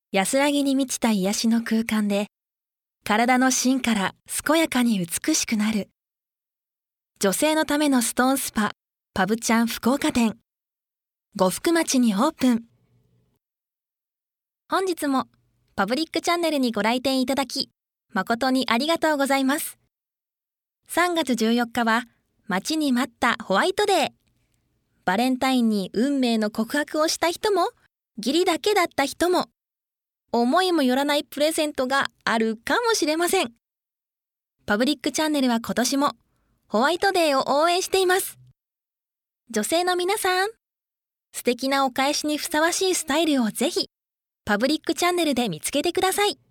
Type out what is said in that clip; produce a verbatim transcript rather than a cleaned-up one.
安らぎに満ちた癒しの空間で、体の芯から健やかに美しくなる。女性のためのストーンスパ、パブちゃん福岡店。呉服町にオープン。本日もパブリックチャンネルにご来店いただき、誠にありがとうございます。さんがつじゅうよっかは待ちに待ったホワイトデー。バレンタインに運命の告白をした人も、義理だけだった人も、思いもよらないプレゼントがあるかもしれません。パブリックチャンネルは今年もホワイトデーを応援しています。女性の皆さん、素敵なお返しにふさわしいスタイルをぜひパブリックチャンネルで見つけてください。